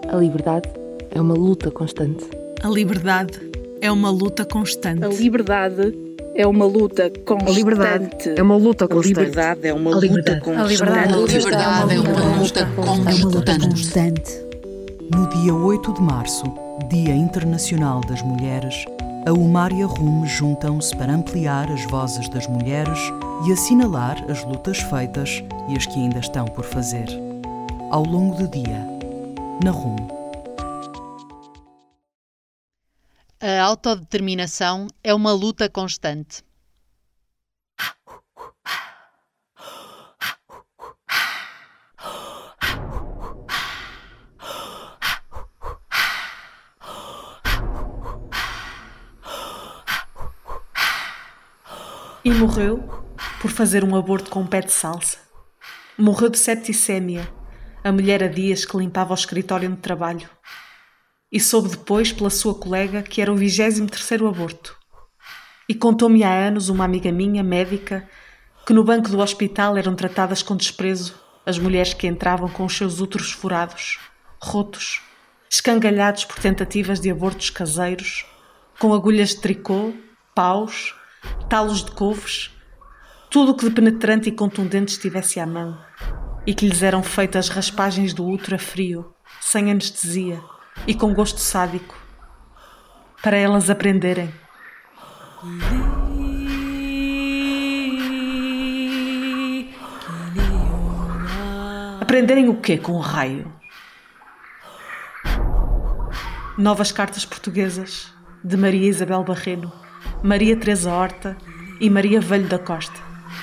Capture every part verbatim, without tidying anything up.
A liberdade é uma luta constante. A liberdade é uma luta constante. A liberdade é uma luta constante. A liberdade é uma luta constante. A liberdade é uma luta constante. A liberdade é uma luta constante. No dia oito de março, Dia Internacional das Mulheres, a UMAR e a RUM juntam-se para ampliar as vozes das mulheres e assinalar as lutas feitas e as que ainda estão por fazer. Ao longo do dia, na RUM. A autodeterminação é uma luta constante. E morreu por fazer um aborto com um pé de salsa. Morreu de septicémia, a mulher há dias que limpava o escritório de trabalho. E soube depois pela sua colega que era o vigésimo terceiro aborto. E contou-me há anos uma amiga minha, médica, que no banco do hospital eram tratadas com desprezo as mulheres que entravam com os seus úteros furados, rotos, escangalhados por tentativas de abortos caseiros, com agulhas de tricô, paus, talos de couves, tudo o que de penetrante e contundente estivesse à mão, e que lhes eram feitas raspagens do útero a frio, sem anestesia e com gosto sádico, para elas aprenderem. Aprenderem o quê com o raio? Novas cartas portuguesas de Maria Isabel Barreno, Maria Teresa Horta e Maria Velho da Costa.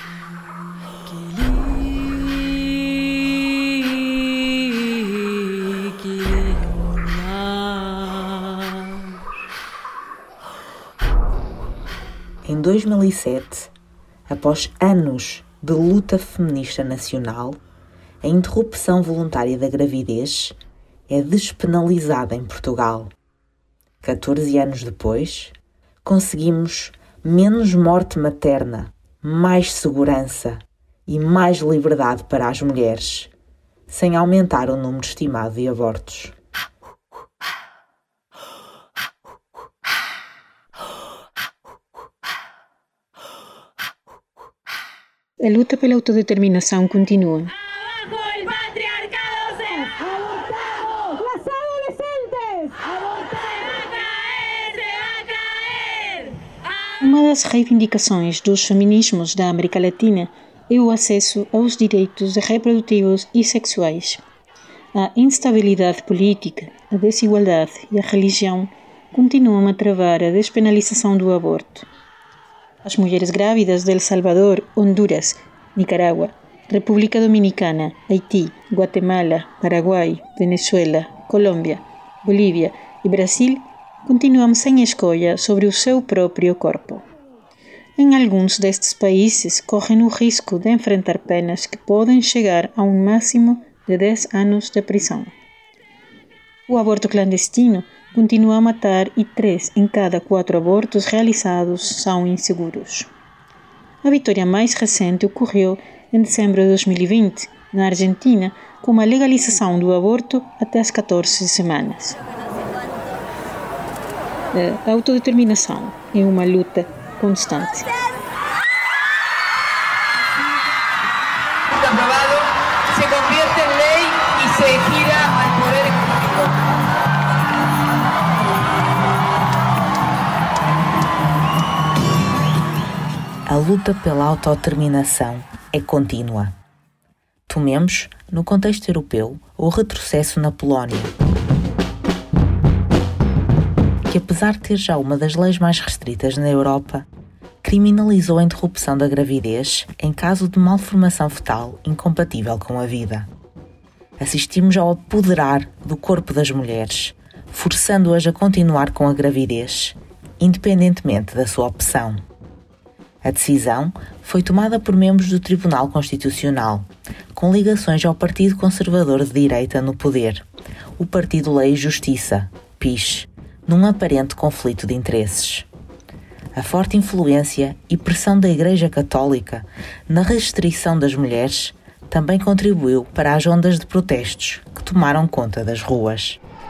Em dois mil e sete, após anos de luta feminista nacional, a interrupção voluntária da gravidez é despenalizada em Portugal. catorze anos depois, conseguimos menos morte materna, mais segurança e mais liberdade para as mulheres, sem aumentar o número estimado de abortos. A luta pela autodeterminação continua. ¡Abajo el patriarcado! ¡Se abortamos! ¡Las adolescentes! ¡Abortar! ¡Se va a caer! ¡Se va a caer! ¡Ah! Uma das reivindicações dos feminismos da América Latina é o acesso aos direitos reprodutivos e sexuais. A instabilidade política, a desigualdade e a religião continuam a travar a despenalização do aborto. As mulheres grávidas de El Salvador, Honduras, Nicarágua, República Dominicana, Haití, Guatemala, Paraguai, Venezuela, Colômbia, Bolívia e Brasil continuam sem escolha sobre o seu próprio corpo. Em alguns destes países correm o risco de enfrentar penas que podem chegar a um máximo de dez anos de prisão. O aborto clandestino continua a matar e três em cada quatro abortos realizados são inseguros. A vitória mais recente ocorreu em dezembro de dois mil e vinte, na Argentina, com a legalização do aborto até as catorze semanas. A autodeterminação é uma luta constante. Aprobado, se convierte en ley y se gira al poder económico. A luta pela autodeterminação é contínua. Tomemos, no contexto europeu, o retrocesso na Polónia, que apesar de ter já uma das leis mais restritas na Europa, criminalizou a interrupção da gravidez em caso de malformação fetal incompatível com a vida. Assistimos ao apoderar do corpo das mulheres, forçando-as a continuar com a gravidez, independentemente da sua opção. A decisão foi tomada por membros do Tribunal Constitucional, com ligações ao Partido Conservador de Direita no poder, o Partido Lei e Justiça, P I S, num aparente conflito de interesses. A forte influência e pressão da Igreja Católica na restrição das mulheres também contribuiu para as ondas de protestos que tomaram conta das ruas.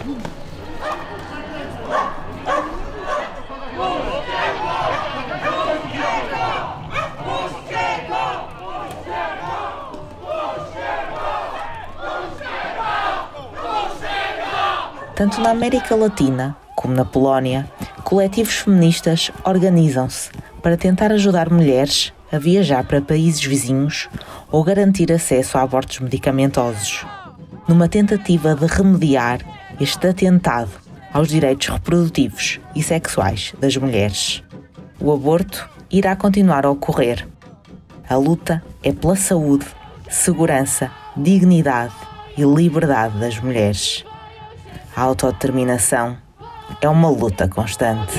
Tanto na América Latina como na Polónia, coletivos feministas organizam-se para tentar ajudar mulheres a viajar para países vizinhos ou garantir acesso a abortos medicamentosos, numa tentativa de remediar este atentado aos direitos reprodutivos e sexuais das mulheres. O aborto irá continuar a ocorrer. A luta é pela saúde, segurança, dignidade e liberdade das mulheres. A autodeterminação é uma luta constante.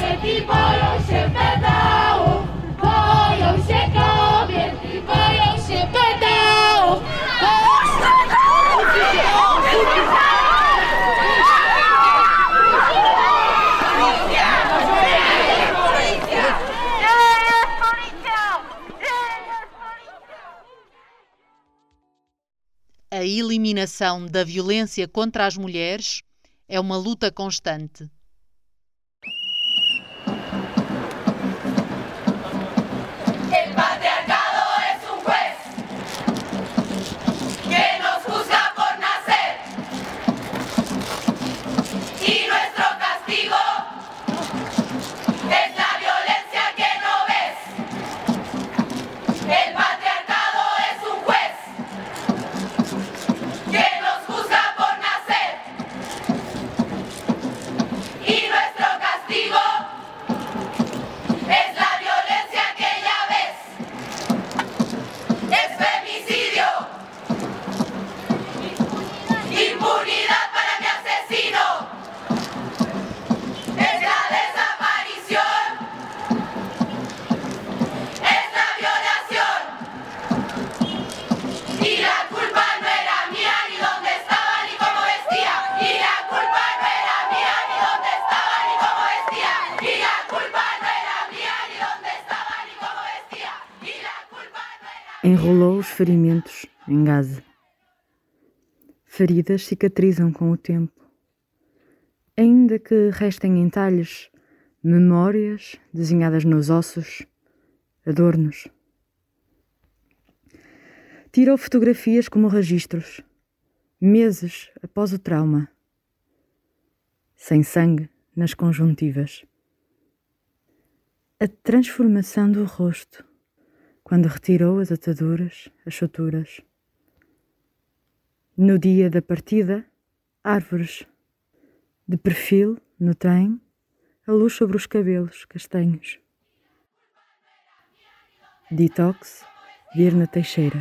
A eliminação da violência contra as mulheres é uma luta constante. Enrolou os ferimentos em gaze. Feridas cicatrizam com o tempo, ainda que restem entalhes, memórias desenhadas nos ossos, adornos. Tirou fotografias como registros, meses após o trauma, sem sangue nas conjuntivas. A transformação do rosto, quando retirou as ataduras, as suturas. No dia da partida, árvores. De perfil, no trem, a luz sobre os cabelos castanhos. Detox, Virna Teixeira.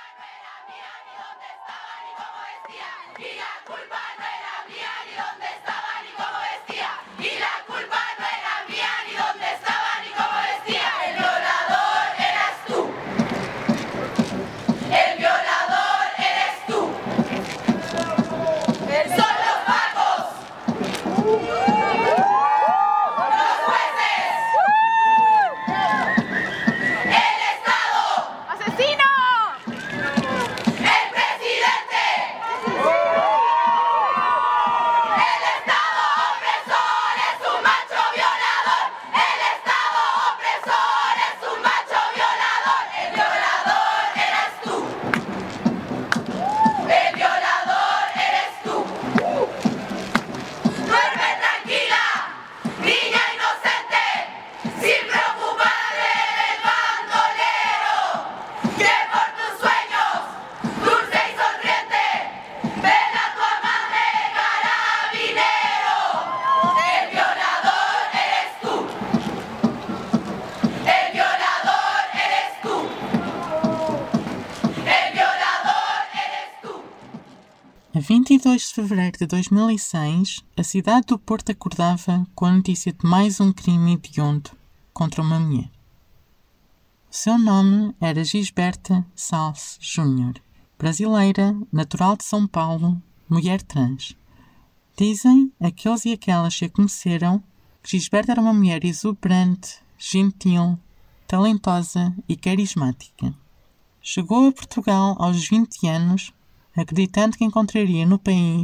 A vinte e dois de fevereiro de dois mil e seis, a cidade do Porto acordava com a notícia de mais um crime hediondo contra uma mulher. O seu nome era Gisberta Salles Júnior, brasileira, natural de São Paulo, mulher trans. Dizem aqueles e aquelas que a conheceram que Gisberta era uma mulher exuberante, gentil, talentosa e carismática. Chegou a Portugal aos vinte anos, acreditando que encontraria no país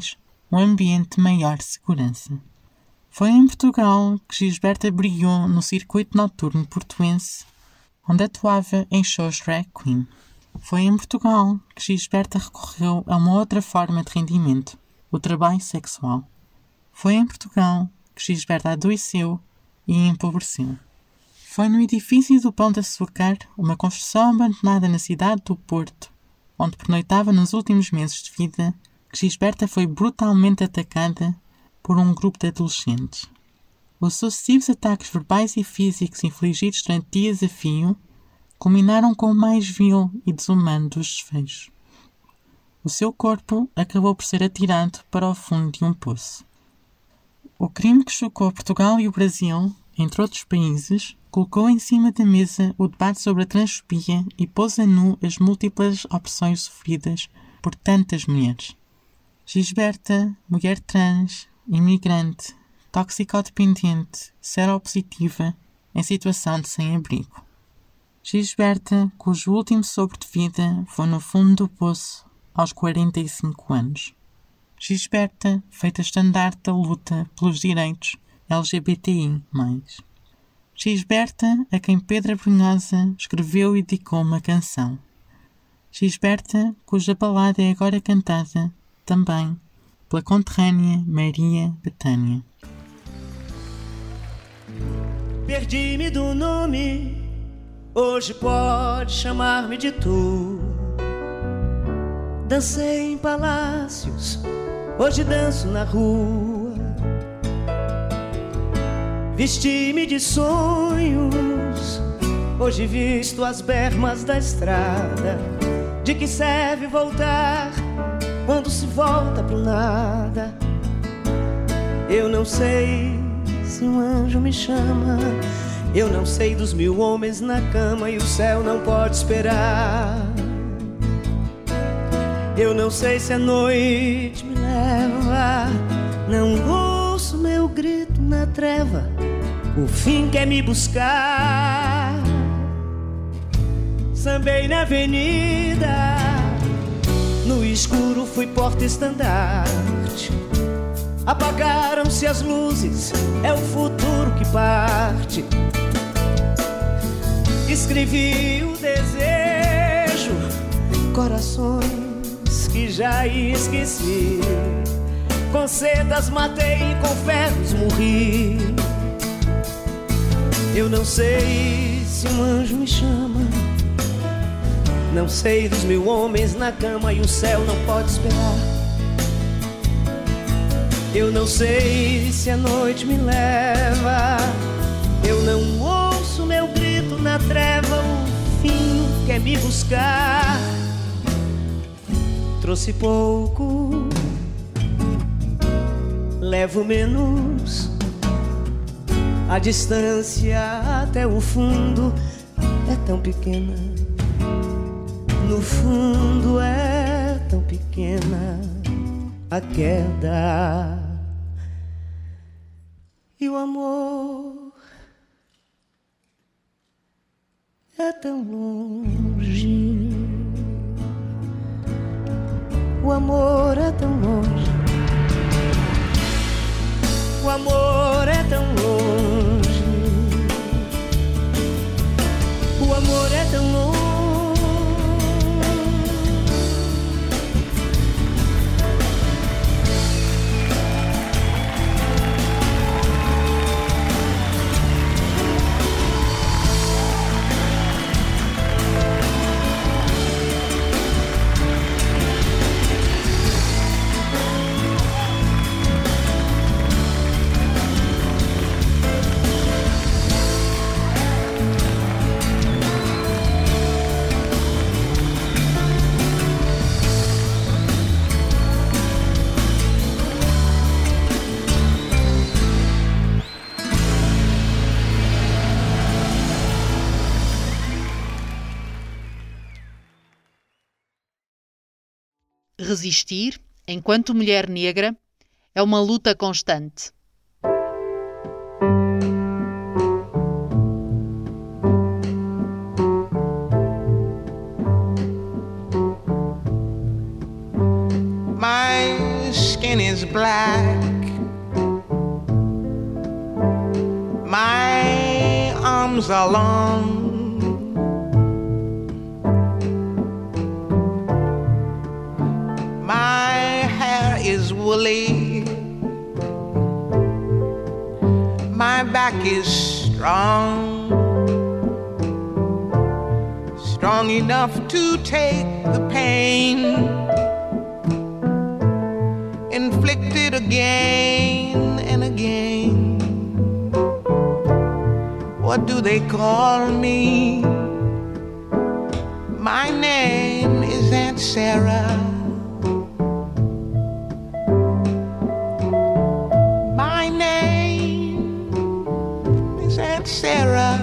um ambiente de maior segurança. Foi em Portugal que Gisberta brilhou no circuito noturno portuense, onde atuava em shows drag queen. Foi em Portugal que Gisberta recorreu a uma outra forma de rendimento, o trabalho sexual. Foi em Portugal que Gisberta adoeceu e empobreceu. Foi no edifício do Pão de Açúcar, uma construção abandonada na cidade do Porto, onde pernoitava nos últimos meses de vida, que Gisberta foi brutalmente atacada por um grupo de adolescentes. Os sucessivos ataques verbais e físicos infligidos durante dias a fio culminaram com o mais vil e desumano dos desfechos. O seu corpo acabou por ser atirado para o fundo de um poço. O crime que chocou Portugal e o Brasil, entre outros países, colocou em cima da mesa o debate sobre a transfobia e pôs a nu as múltiplas opressões sofridas por tantas mulheres. Gisberta, mulher trans, imigrante, toxicodependente, seropositiva, em situação de sem-abrigo. Gisberta, cujo último sopro de vida foi no fundo do poço aos quarenta e cinco anos. Gisberta, feita estandarte da luta pelos direitos L G B T I mais. Gisberta, a quem Pedro Brunhosa escreveu e dedicou uma canção. Gisberta, cuja balada é agora cantada, também, pela conterrânea Maria Bethânia. Perdi-me do nome, hoje pode chamar-me de tu. Dancei em palácios, hoje danço na rua. Vesti-me de sonhos, hoje visto as bermas da estrada. De que serve voltar quando se volta pro nada? Eu não sei se um anjo me chama, eu não sei dos mil homens na cama e o céu não pode esperar. Eu não sei se a noite me leva, não ouço meu grito na treva, o fim quer me buscar. Sambei na avenida, no escuro fui porta-estandarte. Apagaram-se as luzes, é o futuro que parte. Escrevi o desejo, corações que já esqueci. Com sedas matei, com ferros morri. Eu não sei se um anjo me chama, não sei dos mil homens na cama e o céu não pode esperar. Eu não sei se a noite me leva, eu não ouço meu grito na treva, o fim quer me buscar. Trouxe pouco, levo menos, a distância até o fundo é tão pequena. No fundo é tão pequena a queda. E o amor é tão longe. O amor é tão longe. O amor é tão longe. O amor é tão longe. Resistir, enquanto mulher negra, é uma luta constante. My skin is black arms are long. My hair is woolly. My back is strong, strong enough to take the pain inflicted again and again. What do they call me? My name is Aunt Sarah. My name is Aunt Sarah.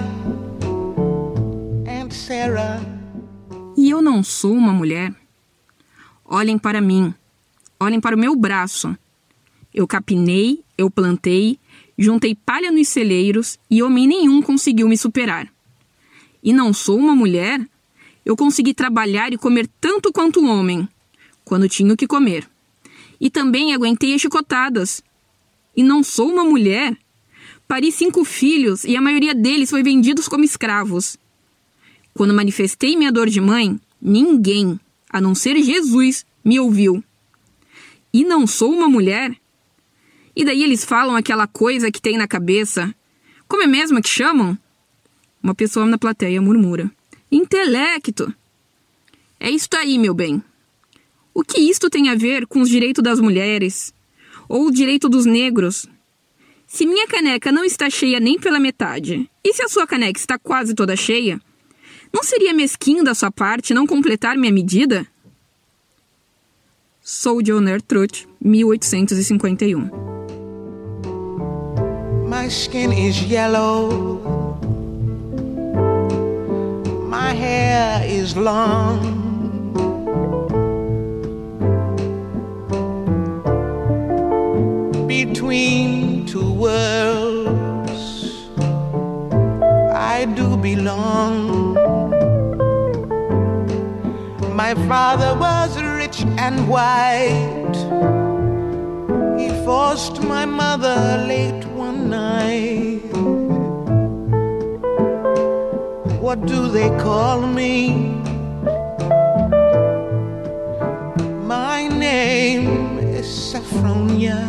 Aunt Sarah. E eu não sou uma mulher? Olhem para mim. Olhem para o meu braço. Eu capinei, eu plantei, juntei palha nos celeiros e homem nenhum conseguiu me superar. E não sou uma mulher? Eu consegui trabalhar e comer tanto quanto um homem, quando tinha o que comer. E também aguentei as chicotadas. E não sou uma mulher? Pari cinco filhos e a maioria deles foi vendidos como escravos. Quando manifestei minha dor de mãe, ninguém, a não ser Jesus, me ouviu. E não sou uma mulher? E daí eles falam aquela coisa que tem na cabeça. Como é mesmo que chamam? Uma pessoa na plateia murmura. Intelecto. É isto aí, meu bem. O que isto tem a ver com os direitos das mulheres? Ou o direito dos negros? Se minha caneca não está cheia nem pela metade, e se a sua caneca está quase toda cheia, não seria mesquinho da sua parte não completar minha medida? Sojourner Truth, mil oitocentos e cinquenta e um. My skin is yellow. My hair is long. Between two worlds I do belong. My father was rich and white. He forced my mother late one night. What do they call me? My name is Saffronia.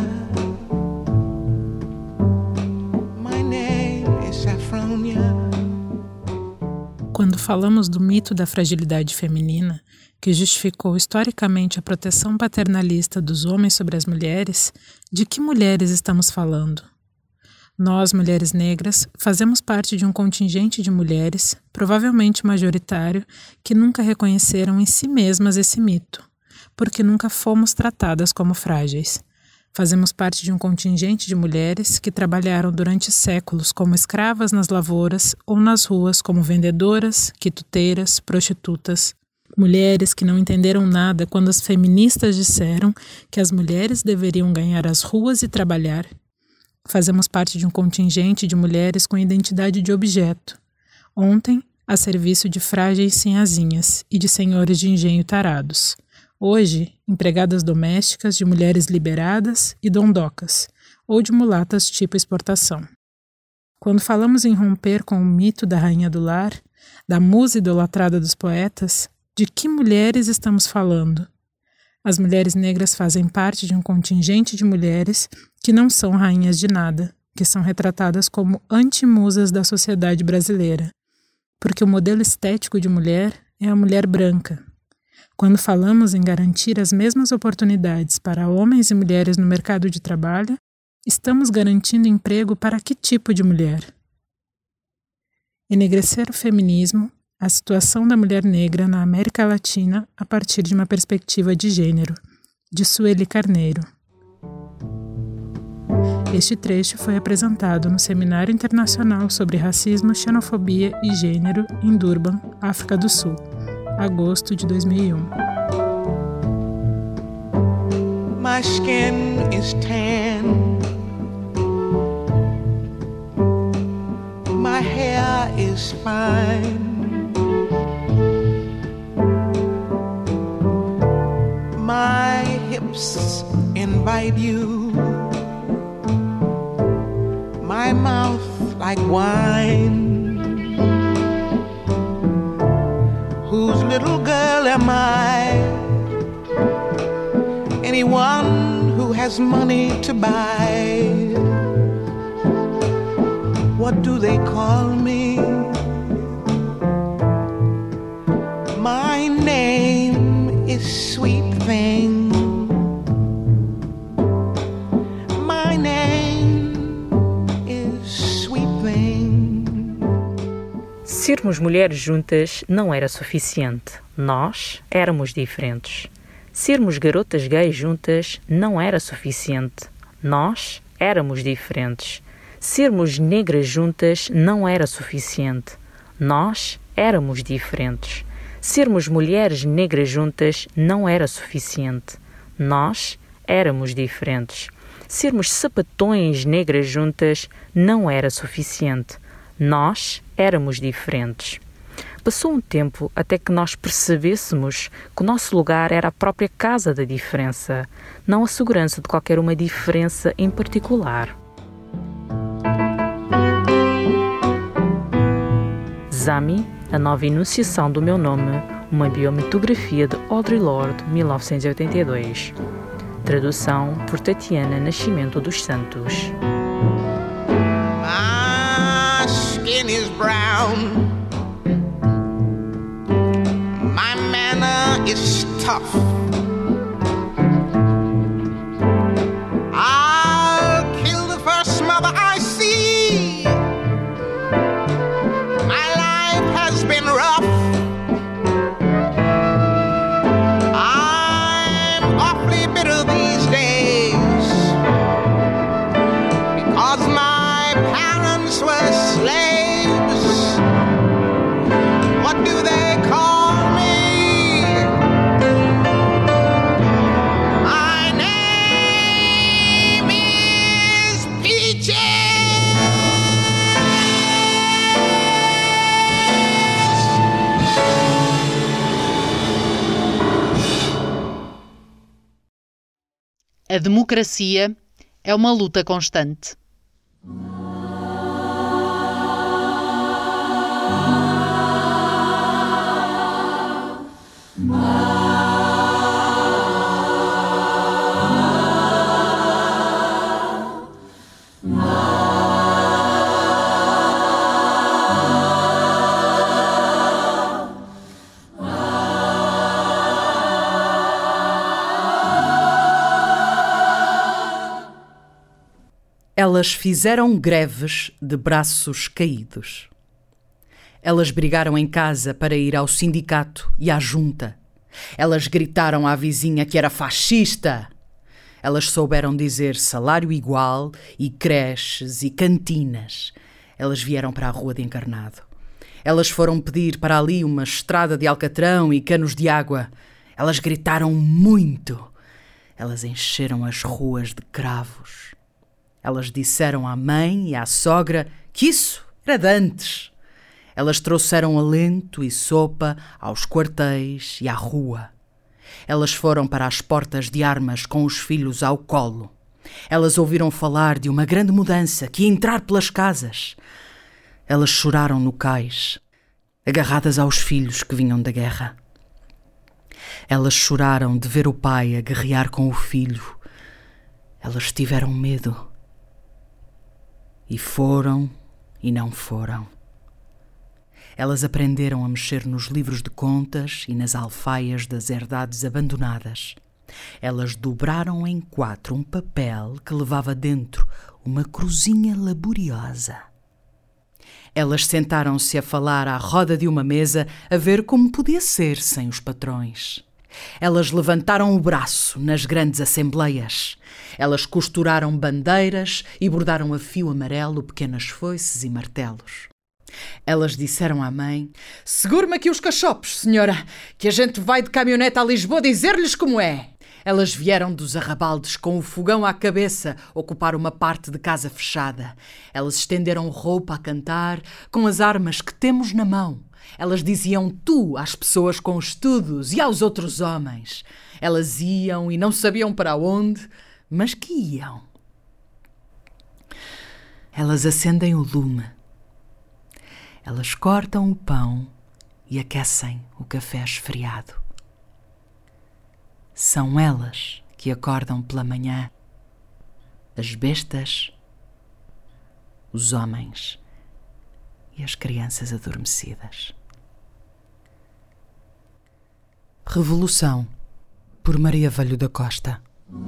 My name is Saffronia. Quando falamos do mito da fragilidade feminina, que justificou historicamente a proteção paternalista dos homens sobre as mulheres, de que mulheres estamos falando? Nós, mulheres negras, fazemos parte de um contingente de mulheres, provavelmente majoritário, que nunca reconheceram em si mesmas esse mito, porque nunca fomos tratadas como frágeis. Fazemos parte de um contingente de mulheres que trabalharam durante séculos como escravas nas lavouras ou nas ruas como vendedoras, quituteiras, prostitutas. Mulheres que não entenderam nada quando as feministas disseram que as mulheres deveriam ganhar as ruas e trabalhar. Fazemos parte de um contingente de mulheres com identidade de objeto. Ontem, a serviço de frágeis sinhazinhas e de senhores de engenho tarados. Hoje, empregadas domésticas de mulheres liberadas e dondocas, ou de mulatas tipo exportação. Quando falamos em romper com o mito da rainha do lar, da musa idolatrada dos poetas, de que mulheres estamos falando? As mulheres negras fazem parte de um contingente de mulheres que não são rainhas de nada, que são retratadas como antimusas da sociedade brasileira, porque o modelo estético de mulher é a mulher branca. Quando falamos em garantir as mesmas oportunidades para homens e mulheres no mercado de trabalho, estamos garantindo emprego para que tipo de mulher? Enegrecer o feminismo, a situação da mulher negra na América Latina a partir de uma perspectiva de gênero, de Sueli Carneiro. Este trecho foi apresentado no Seminário Internacional sobre Racismo, Xenofobia e Gênero em Durban, África do Sul, agosto de dois mil e um. My skin is tan. My hair is fine. My hips invite you. My mouth like wine. little girl am I. Anyone who has money to buy. What do they call me? My name is Sweet Thing. My name is Sweet Thing. Sermos mulheres juntas não era suficiente. Nós éramos diferentes. Sermos garotas gays juntas não era suficiente. Nós éramos diferentes. Sermos negras juntas não era suficiente. Nós éramos diferentes. Sermos mulheres negras juntas não era suficiente. Nós éramos diferentes. Sermos sapatões negras juntas não era suficiente. Nós éramos diferentes. Passou um tempo até que nós percebêssemos que o nosso lugar era a própria casa da diferença, não a segurança de qualquer uma diferença em particular. Zami, a nova enunciação do meu nome, uma biometografia de Audre Lorde, mil novecentos e oitenta e dois. Tradução por Tatiana Nascimento dos Santos. My skin is brown. My manner is tough. I'll kill the first mother I see. My life has been rough. I'm awfully bitter these days because my parents were slaves. What do they call me? My name is Peaches. A democracia é uma luta constante. Elas fizeram greves de braços caídos. Elas brigaram em casa para ir ao sindicato e à junta. Elas gritaram à vizinha que era fascista. Elas souberam dizer salário igual e creches e cantinas. Elas vieram para a Rua de Encarnado. Elas foram pedir para ali uma estrada de alcatrão e canos de água. Elas gritaram muito. Elas encheram as ruas de cravos. Elas disseram à mãe e à sogra que isso era de antes. Elas trouxeram alento e sopa aos quartéis e à rua. Elas foram para as portas de armas com os filhos ao colo. Elas ouviram falar de uma grande mudança que ia entrar pelas casas. Elas choraram no cais, agarradas aos filhos que vinham da guerra. Elas choraram de ver o pai a guerrear com o filho. Elas tiveram medo. E foram e não foram. Elas aprenderam a mexer nos livros de contas e nas alfaias das herdades abandonadas. Elas dobraram em quatro um papel que levava dentro uma cruzinha laboriosa. Elas sentaram-se a falar à roda de uma mesa a ver como podia ser sem os patrões. Elas levantaram o braço nas grandes assembleias. Elas costuraram bandeiras e bordaram a fio amarelo pequenas foices e martelos. Elas disseram à mãe: "Segure-me aqui os cachopos, senhora, que a gente vai de caminhonete a Lisboa dizer-lhes como é." Elas vieram dos arrabaldes com o fogão à cabeça ocupar uma parte de casa fechada. Elas estenderam roupa a cantar com as armas que temos na mão. Elas diziam tu às pessoas com estudos e aos outros homens. Elas iam e não sabiam para onde, mas que iam. Elas acendem o lume. Elas cortam o pão e aquecem o café esfriado. São elas que acordam pela manhã, as bestas, os homens e as crianças adormecidas. Revolução, por Maria Velho da Costa.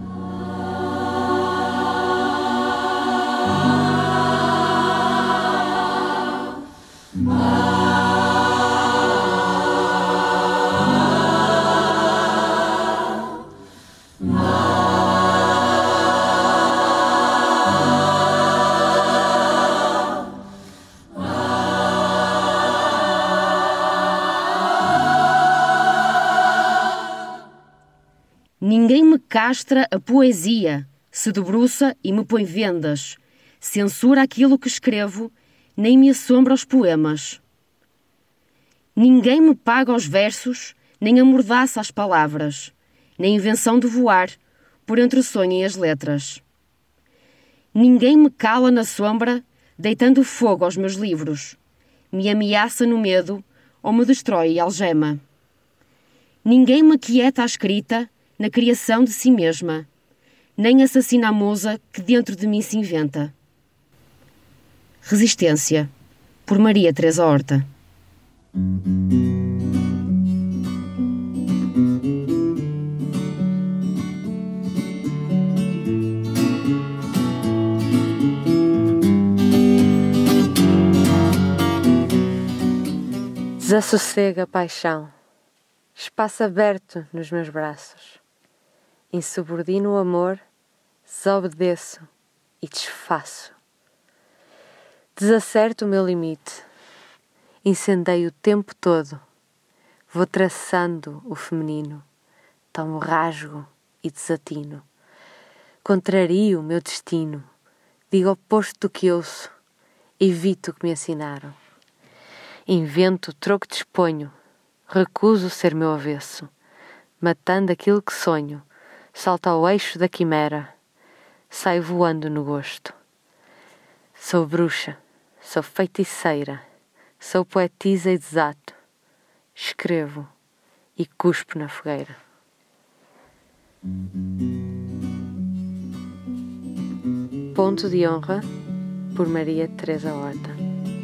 Ninguém me castra a poesia, se debruça e me põe vendas, censura aquilo que escrevo, nem me assombra os poemas. Ninguém me paga os versos, nem amordaça as palavras, nem invenção de voar, por entre o sonho e as letras. Ninguém me cala na sombra, deitando fogo aos meus livros, me ameaça no medo ou me destrói e algema. Ninguém me quieta a escrita, na criação de si mesma, nem assassina a musa que dentro de mim se inventa. Resistência, por Maria Teresa Horta. Desassossega a paixão, espaço aberto nos meus braços. Insubordino o amor, desobedeço e desfaço. Desacerto o meu limite, incendeio o tempo todo, vou traçando o feminino, tomo rasgo e desatino. Contrario o meu destino, digo oposto do que ouço, evito o que me ensinaram. Invento o troco que disponho, recuso ser meu avesso, matando aquilo que sonho, salto ao eixo da quimera, saio voando no gosto. Sou bruxa, sou feiticeira, sou poetisa e desato, escrevo e cuspo na fogueira. Ponto de honra, por Maria Teresa Horta.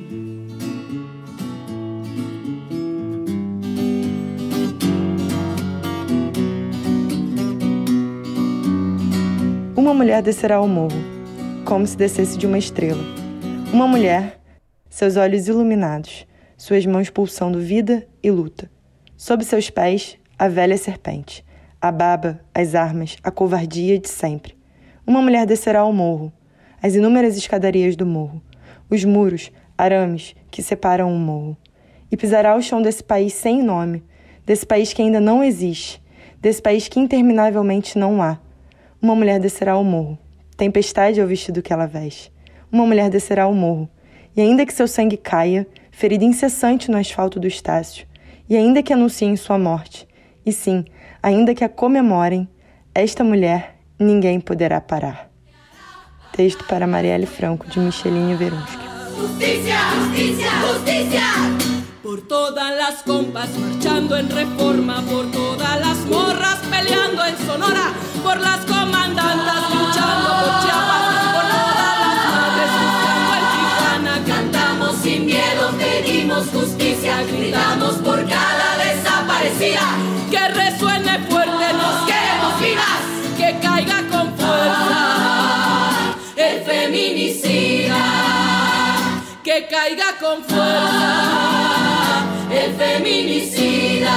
Uma mulher descerá ao morro, como se descesse de uma estrela. Uma mulher, seus olhos iluminados, suas mãos pulsando vida e luta. Sob seus pés, a velha serpente, a baba, as armas, a covardia de sempre. Uma mulher descerá ao morro, as inúmeras escadarias do morro, os muros, arames que separam o morro, e pisará o chão desse país sem nome, desse país que ainda não existe, desse país que interminavelmente não há. Uma mulher descerá ao morro, tempestade é o vestido que ela veste. Uma mulher descerá ao morro, e ainda que seu sangue caia, ferida incessante no asfalto do Estácio, e ainda que anunciem sua morte, e sim, ainda que a comemorem, esta mulher ninguém poderá parar. Texto para Marielle Franco, de Micheline Verunski. Justicia, justicia, justicia. Por todas las compas marchando en Reforma, por todas las morras peleando en Sonora, por las comandantas luchando por Chiapas, por todas las madres luchando en Tijuana. Cantamos sin miedo, pedimos justicia, gritamos por cada desaparecida. Que resuene fuerte, nos queremos vivas, que caiga con fuerza el feminicida, que caiga con fuerza el feminicida.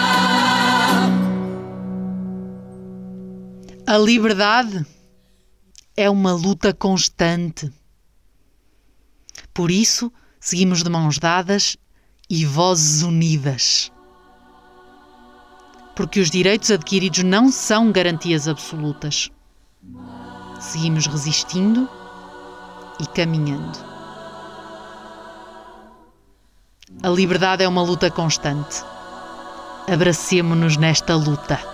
A liberdade é uma luta constante. Por isso, seguimos de mãos dadas e vozes unidas. Porque os direitos adquiridos não são garantias absolutas. Seguimos resistindo e caminhando. A liberdade é uma luta constante. Abracemo-nos nesta luta.